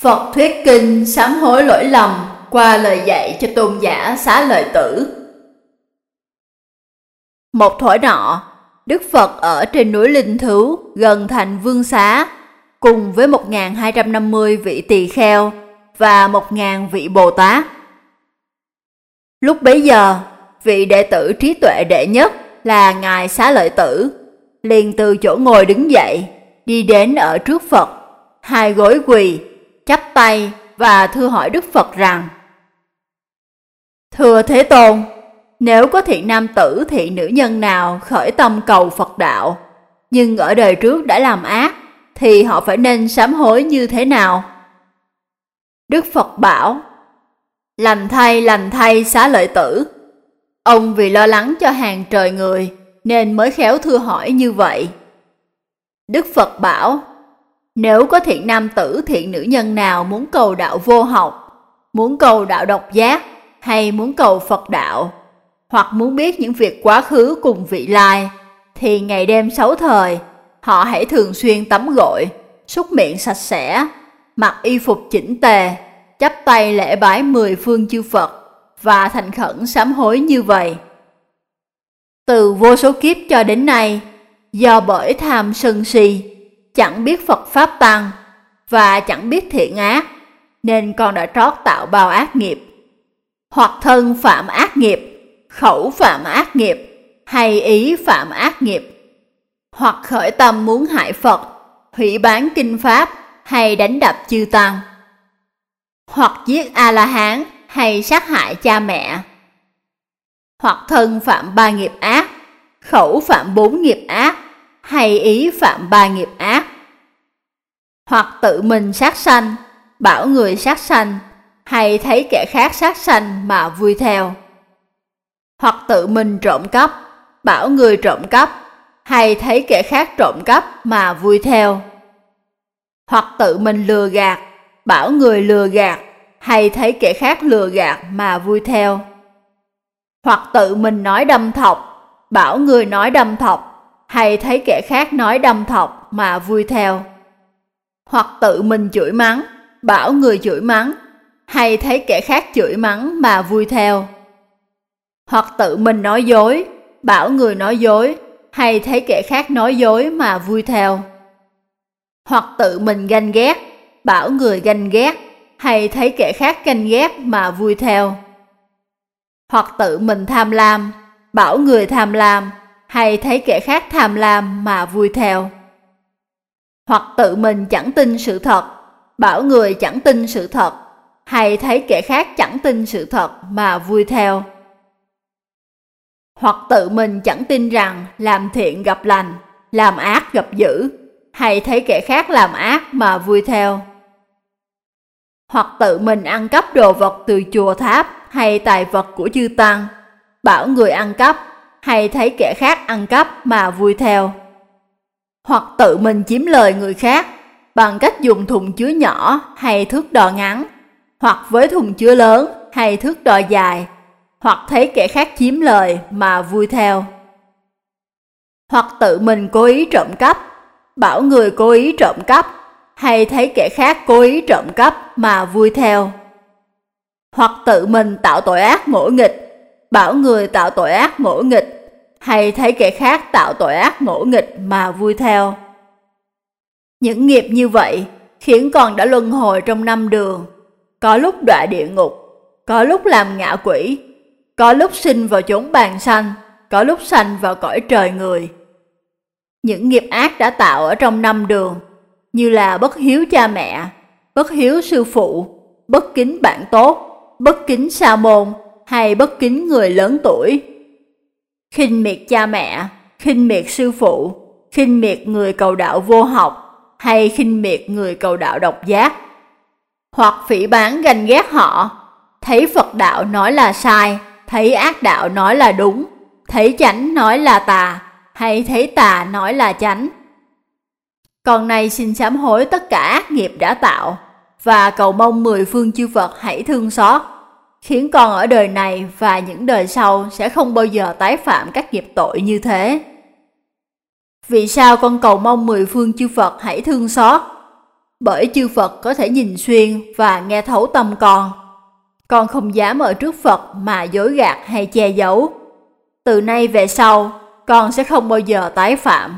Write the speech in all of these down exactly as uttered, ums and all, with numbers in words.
Phật thuyết kinh sám hối lỗi lầm qua lời dạy cho tôn giả Xá Lợi Tử. Một thuở nọ, Đức Phật ở trên núi Linh Thứu gần thành Vương Xá, cùng với một nghìn hai trăm năm mươi vị tỳ kheo và một nghìn vị Bồ Tát. Lúc bấy giờ, vị đệ tử trí tuệ đệ nhất là Ngài Xá Lợi Tử liền từ chỗ ngồi đứng dậy, đi đến ở trước Phật, hai gối quỳ, chắp tay và thưa hỏi Đức Phật rằng: Thưa Thế Tôn, nếu có thiện nam tử, thiện nữ nhân nào khởi tâm cầu Phật đạo, nhưng ở đời trước đã làm ác, thì họ phải nên sám hối như thế nào? Đức Phật bảo: Lành thay, lành thay Xá Lợi Tử. Ông vì lo lắng cho hàng trời người nên mới khéo thưa hỏi như vậy. Đức Phật bảo: Nếu có thiện nam tử, thiện nữ nhân nào muốn cầu đạo vô học, muốn cầu đạo độc giác, hay muốn cầu Phật đạo, hoặc muốn biết những việc quá khứ cùng vị lai, thì ngày đêm sáu thời, họ hãy thường xuyên tắm gội, súc miệng sạch sẽ, mặc y phục chỉnh tề, chắp tay lễ bái mười phương chư Phật và thành khẩn sám hối như vậy. Từ vô số kiếp cho đến nay, do bởi tham sân si, chẳng biết Phật Pháp Tăng và chẳng biết thiện ác, nên con đã trót tạo bao ác nghiệp. Hoặc thân phạm ác nghiệp, khẩu phạm ác nghiệp, hay ý phạm ác nghiệp. Hoặc khởi tâm muốn hại Phật, hủy bán kinh Pháp, hay đánh đập chư Tăng. Hoặc giết A-la-hán, hay sát hại cha mẹ. Hoặc thân phạm ba nghiệp ác, khẩu phạm bốn nghiệp ác, hay ý phạm ba nghiệp ác. Hoặc tự mình sát sanh, bảo người sát sanh, hay thấy kẻ khác sát sanh mà vui theo. Hoặc tự mình trộm cắp, bảo người trộm cắp, hay thấy kẻ khác trộm cắp mà vui theo. Hoặc tự mình lừa gạt, bảo người lừa gạt, hay thấy kẻ khác lừa gạt mà vui theo. Hoặc tự mình nói đâm thọc, bảo người nói đâm thọc, hay thấy kẻ khác nói đâm thọc mà vui theo. Hoặc tự mình chửi mắng, bảo người chửi mắng, hay thấy kẻ khác chửi mắng mà vui theo. Hoặc tự mình nói dối, bảo người nói dối, hay thấy kẻ khác nói dối mà vui theo. Hoặc tự mình ganh ghét, bảo người ganh ghét, hay thấy kẻ khác ganh ghét mà vui theo. Hoặc tự mình tham lam, bảo người tham lam, hay thấy kẻ khác tham lam mà vui theo. Hoặc tự mình chẳng tin sự thật, bảo người chẳng tin sự thật, hay thấy kẻ khác chẳng tin sự thật mà vui theo. Hoặc tự mình chẳng tin rằng làm thiện gặp lành, làm ác gặp dữ, hay thấy kẻ khác làm ác mà vui theo. Hoặc tự mình ăn cắp đồ vật từ chùa tháp hay tài vật của chư Tăng, bảo người ăn cắp, hay thấy kẻ khác ăn cắp mà vui theo. Hoặc tự mình chiếm lời người khác bằng cách dùng thùng chứa nhỏ hay thước đo ngắn, hoặc với thùng chứa lớn hay thước đo dài, hoặc thấy kẻ khác chiếm lời mà vui theo. Hoặc tự mình cố ý trộm cắp, bảo người cố ý trộm cắp, hay thấy kẻ khác cố ý trộm cắp mà vui theo. Hoặc tự mình tạo tội ác ngỗ nghịch, bảo người tạo tội ác ngỗ nghịch, hay thấy kẻ khác tạo tội ác ngỗ nghịch mà vui theo. Những nghiệp như vậy khiến con đã luân hồi trong năm đường, có lúc đọa địa ngục, có lúc làm ngạ quỷ, có lúc sinh vào chốn bàn sanh, có lúc sanh vào cõi trời người. Những nghiệp ác đã tạo ở trong năm đường, như là bất hiếu cha mẹ, bất hiếu sư phụ, bất kính bạn tốt, bất kính sa môn, hay bất kính người lớn tuổi, khinh miệt cha mẹ, khinh miệt sư phụ, khinh miệt người cầu đạo vô học, hay khinh miệt người cầu đạo độc giác. Hoặc phỉ báng ganh ghét họ, thấy Phật đạo nói là sai, thấy ác đạo nói là đúng, thấy chánh nói là tà, hay thấy tà nói là chánh. Con nay xin sám hối tất cả ác nghiệp đã tạo, và cầu mong mười phương chư Phật hãy thương xót, khiến con ở đời này và những đời sau sẽ không bao giờ tái phạm các nghiệp tội như thế. Vì sao con cầu mong mười phương chư Phật hãy thương xót? bởi chư Phật có thể nhìn xuyên và nghe thấu tâm con. Con không dám ở trước Phật mà dối gạt hay che giấu. Từ nay về sau, con sẽ không bao giờ tái phạm.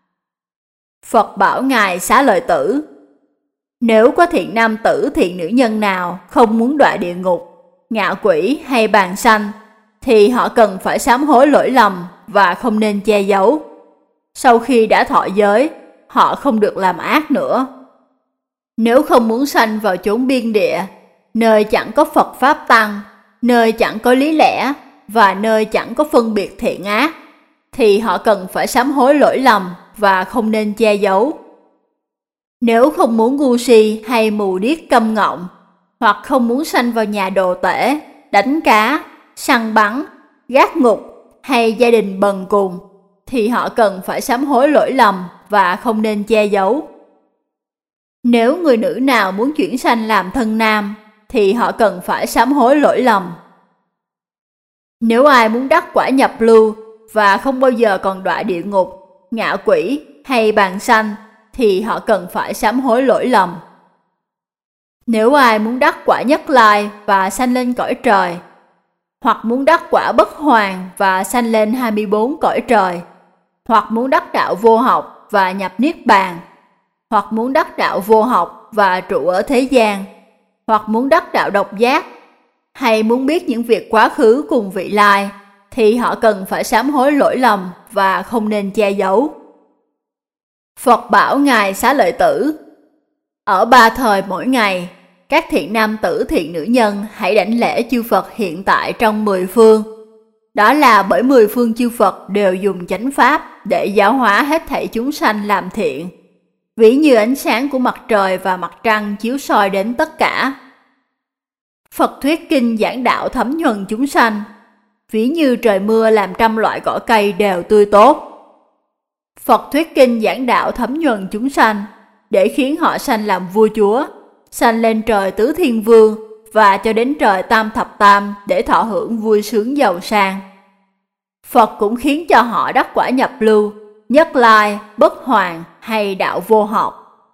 Phật bảo Ngài Xá Lợi Tử: nếu có thiện nam tử thiện nữ nhân nào không muốn đọa địa ngục, ngạ quỷ hay bàn sanh, thì họ cần phải sám hối lỗi lầm và không nên che giấu. Sau khi đã thọ giới, họ không được làm ác nữa. Nếu không muốn sanh vào chốn biên địa, nơi chẳng có Phật Pháp Tăng, nơi chẳng có lý lẽ và nơi chẳng có phân biệt thiện ác, thì họ cần phải sám hối lỗi lầm và không nên che giấu. Nếu không muốn ngu si hay mù điếc câm ngọng, hoặc không muốn sanh vào nhà đồ tể, đánh cá, săn bắn, gác ngục hay gia đình bần cùng, thì họ cần phải sám hối lỗi lầm và không nên che giấu. Nếu người nữ nào muốn chuyển sanh làm thân nam, thì họ cần phải sám hối lỗi lầm. Nếu ai muốn đắc quả nhập lưu và không bao giờ còn đọa địa ngục, ngạ quỷ hay bàn sanh, thì họ cần phải sám hối lỗi lầm. Nếu ai muốn đắc quả nhất lai và sanh lên cõi trời, hoặc muốn đắc quả bất hoàn và sanh lên hai mươi bốn cõi trời, hoặc muốn đắc đạo vô học và nhập niết bàn, hoặc muốn đắc đạo vô học và trụ ở thế gian, hoặc muốn đắc đạo độc giác, hay muốn biết những việc quá khứ cùng vị lai, thì họ cần phải sám hối lỗi lầm và không nên che giấu. Phật bảo Ngài Xá Lợi Tử: ở ba thời mỗi ngày, các thiện nam tử thiện nữ nhân hãy đảnh lễ chư Phật hiện tại trong mười phương. Đó là bởi mười phương chư Phật đều dùng chánh pháp để giáo hóa hết thảy chúng sanh làm thiện, ví như ánh sáng của mặt trời và mặt trăng chiếu soi đến tất cả. Phật thuyết kinh giảng đạo thấm nhuần chúng sanh, ví như trời mưa làm trăm loại cỏ cây đều tươi tốt. Phật thuyết kinh giảng đạo thấm nhuần chúng sanh, để khiến họ sanh làm vua chúa, sanh lên trời tứ thiên vương và cho đến trời tam thập tam để thọ hưởng vui sướng giàu sang. Phật cũng khiến cho họ đắc quả nhập lưu, nhất lai, bất hoàn hay đạo vô học.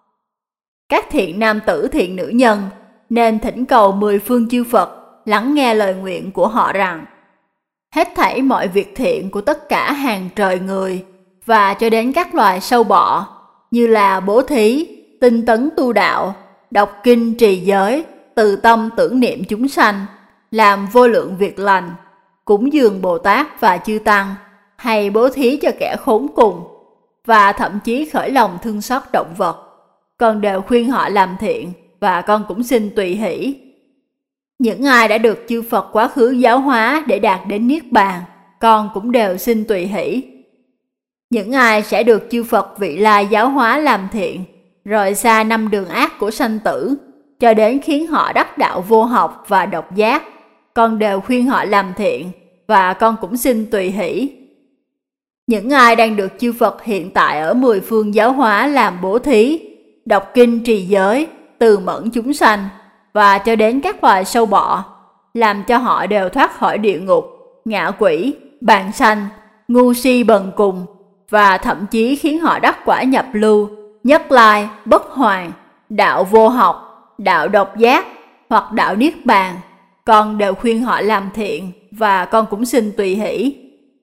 Các thiện nam tử thiện nữ nhân nên thỉnh cầu mười phương chư Phật lắng nghe lời nguyện của họ rằng: hết thảy mọi việc thiện của tất cả hàng trời người và cho đến các loài sâu bọ, như là bố thí, tinh tấn tu đạo, đọc kinh trì giới, từ tâm tưởng niệm chúng sanh, làm vô lượng việc lành, cúng dường Bồ Tát và chư Tăng, hay bố thí cho kẻ khốn cùng, và thậm chí khởi lòng thương xót động vật, con đều khuyên họ làm thiện, và con cũng xin tùy hỷ. Những ai đã được chư Phật quá khứ giáo hóa để đạt đến Niết Bàn, con cũng đều xin tùy hỷ. Những ai sẽ được chư Phật vị lai giáo hóa làm thiện, rời xa năm đường ác của sanh tử, cho đến khiến họ đắc đạo vô học và độc giác, con đều khuyên họ làm thiện, và con cũng xin tùy hỷ. Những ai đang được chư Phật hiện tại ở mười phương giáo hóa làm bố thí, đọc kinh trì giới, từ mẫn chúng sanh, và cho đến các loài sâu bọ, làm cho họ đều thoát khỏi địa ngục, ngạ quỷ, bàn sanh, ngu si bần cùng, và thậm chí khiến họ đắc quả nhập lưu, nhất lai, bất hoàn, đạo vô học, đạo độc giác hoặc đạo niết bàn, con đều khuyên họ làm thiện, và con cũng xin tùy hỷ.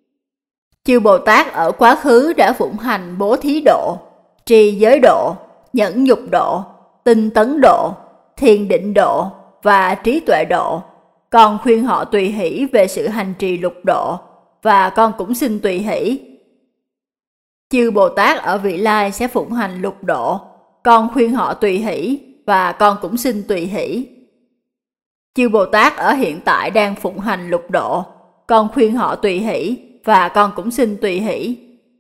Chư Bồ Tát ở quá khứ đã phụng hành bố thí độ, trì giới độ, nhẫn nhục độ, tinh tấn độ, thiền định độ và trí tuệ độ. Con khuyên họ tùy hỷ về sự hành trì lục độ, và con cũng xin tùy hỷ. Chư Bồ Tát ở vị lai sẽ phụng hành lục độ, con khuyên họ tùy hỷ, và con cũng xin tùy hỷ. Chư Bồ Tát ở hiện tại đang phụng hành lục độ, con khuyên họ tùy hỷ, và con cũng xin tùy hỷ.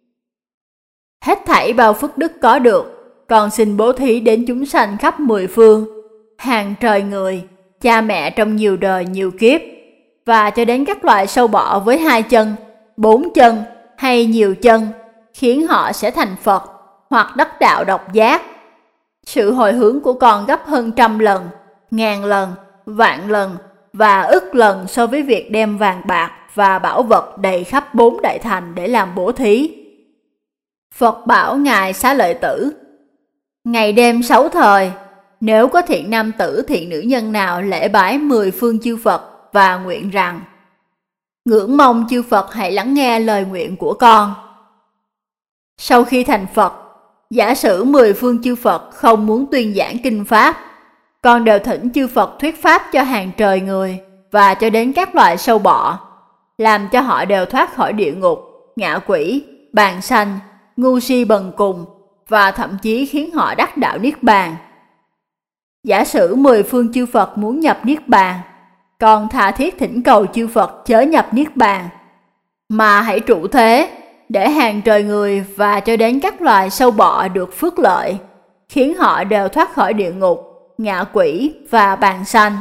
Hết thảy bao phước đức có được, con xin bố thí đến chúng sanh khắp mười phương, hàng trời người, cha mẹ trong nhiều đời nhiều kiếp, và cho đến các loài sâu bọ với hai chân, bốn chân hay nhiều chân, khiến họ sẽ thành Phật hoặc đắc đạo độc giác. Sự hồi hướng của con gấp hơn trăm lần, ngàn lần, vạn lần và ức lần so với việc đem vàng bạc và bảo vật đầy khắp bốn đại thành để làm bố thí. Phật bảo Ngài Xá Lợi Tử: Ngày đêm sáu thời, nếu có thiện nam tử thiện nữ nhân nào lễ bái mười phương chư Phật và nguyện rằng: ngưỡng mong chư Phật hãy lắng nghe lời nguyện của con. Sau khi thành Phật, giả sử mười phương chư Phật không muốn tuyên giảng kinh Pháp, con đều thỉnh chư Phật thuyết Pháp cho hàng trời người và cho đến các loài sâu bọ, làm cho họ đều thoát khỏi địa ngục, ngạ quỷ, bàn sanh, ngu si bần cùng, và thậm chí khiến họ đắc đạo Niết Bàn. Giả sử mười phương chư Phật muốn nhập Niết Bàn, con tha thiết thỉnh cầu chư Phật chớ nhập Niết Bàn, mà hãy trụ thế, để hàng trời người và cho đến các loài sâu bọ được phước lợi, khiến họ đều thoát khỏi địa ngục, ngạ quỷ và bàn sanh.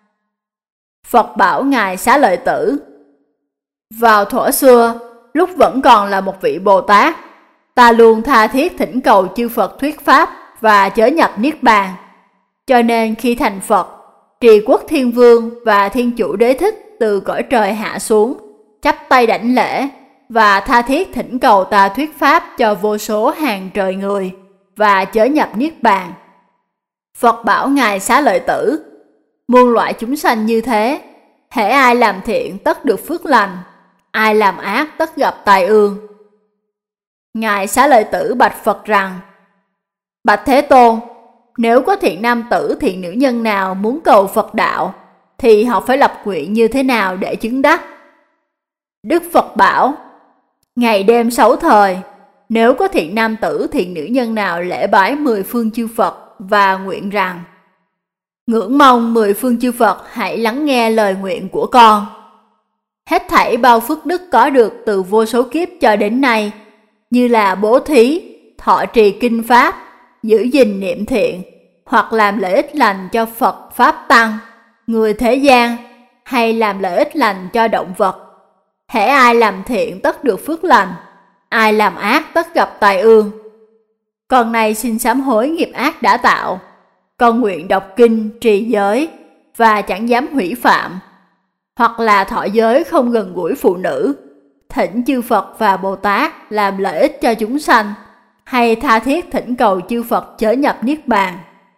Phật bảo Ngài Xá Lợi Tử: vào thuở xưa, lúc vẫn còn là một vị Bồ Tát, ta luôn tha thiết thỉnh cầu chư Phật thuyết Pháp và chớ nhập Niết Bàn. Cho nên khi thành Phật, Trì Quốc Thiên Vương và Thiên Chủ Đế Thích từ cõi trời hạ xuống, chắp tay đảnh lễ và tha thiết thỉnh cầu ta thuyết Pháp cho vô số hàng trời người và chớ nhập Niết Bàn. Phật bảo Ngài Xá Lợi Tử: muôn loại chúng sanh như thế, hễ ai làm thiện tất được phước lành, ai làm ác tất gặp tai ương. Ngài Xá Lợi Tử bạch Phật rằng: bạch Thế Tôn, nếu có thiện nam tử thiện nữ nhân nào muốn cầu Phật đạo, thì họ phải lập nguyện như thế nào để chứng đắc? Đức Phật bảo: ngày đêm sáu thời, nếu có thiện nam tử thiện nữ nhân nào lễ bái mười phương chư Phật và nguyện rằng: ngưỡng mong mười phương chư Phật hãy lắng nghe lời nguyện của con. Hết thảy bao phước đức có được từ vô số kiếp cho đến nay, như là bố thí, thọ trì kinh Pháp, giữ gìn niệm thiện, hoặc làm lợi ích lành cho Phật Pháp Tăng, người thế gian, hay làm lợi ích lành cho động vật. Hễ ai làm thiện tất được phước lành, ai làm ác tất gặp tai ương. Con này xin sám hối nghiệp ác đã tạo, con nguyện đọc kinh, trì giới và chẳng dám hủy phạm, hoặc là thọ giới không gần gũi phụ nữ, thỉnh chư Phật và Bồ Tát làm lợi ích cho chúng sanh, hay tha thiết thỉnh cầu chư Phật chớ nhập Niết Bàn.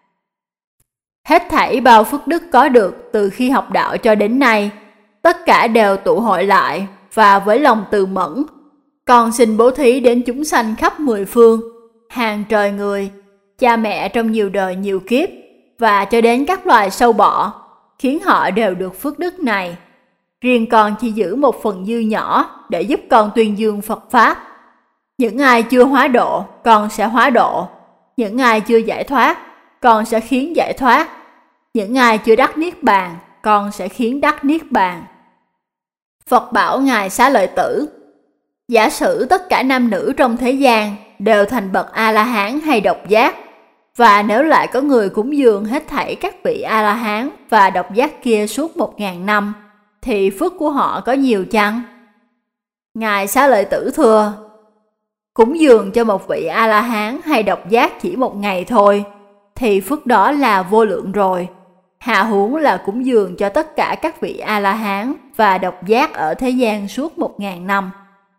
Hết thảy bao phước đức có được từ khi học đạo cho đến nay, tất cả đều tụ hội lại, và với lòng từ mẫn, con xin bố thí đến chúng sanh khắp mười phương, hàng trời người, cha mẹ trong nhiều đời nhiều kiếp, và cho đến các loài sâu bọ, khiến họ đều được phước đức này. Riêng con chỉ giữ một phần dư nhỏ để giúp con tuyên dương Phật Pháp. Những ai chưa hóa độ, con sẽ hóa độ. Những ai chưa giải thoát, con sẽ khiến giải thoát. Những ai chưa đắc Niết Bàn, con sẽ khiến đắc Niết Bàn. Phật bảo Ngài Xá Lợi Tử: giả sử tất cả nam nữ trong thế gian đều thành bậc A-la-hán hay độc giác, và nếu lại có người cúng dường hết thảy các vị A-la-hán và độc giác kia suốt một ngàn năm, thì phước của họ có nhiều chăng? Ngài Xá Lợi Tử thưa: cúng dường cho một vị A-la-hán hay độc giác chỉ một ngày thôi, thì phước đó là vô lượng rồi. Hà huống là cúng dường cho tất cả các vị A-la-hán và độc giác ở thế gian suốt một ngàn năm.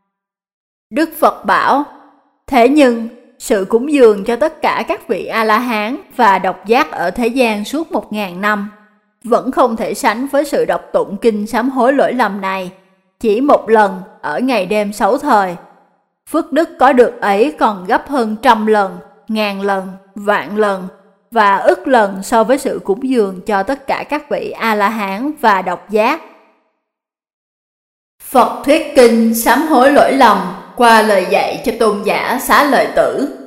Đức Phật bảo: thế nhưng, sự cúng dường cho tất cả các vị A-la-hán và độc giác ở thế gian suốt một ngàn năm vẫn không thể sánh với sự đọc tụng kinh sám hối lỗi lầm này, chỉ một lần ở ngày đêm sáu thời. Phước đức có được ấy còn gấp hơn trăm lần, ngàn lần, vạn lần và ức lần so với sự cúng dường cho tất cả các vị A-la-hán và độc giác. Phật thuyết kinh sám hối lỗi lầm qua lời dạy cho tôn giả Xá Lợi Tử.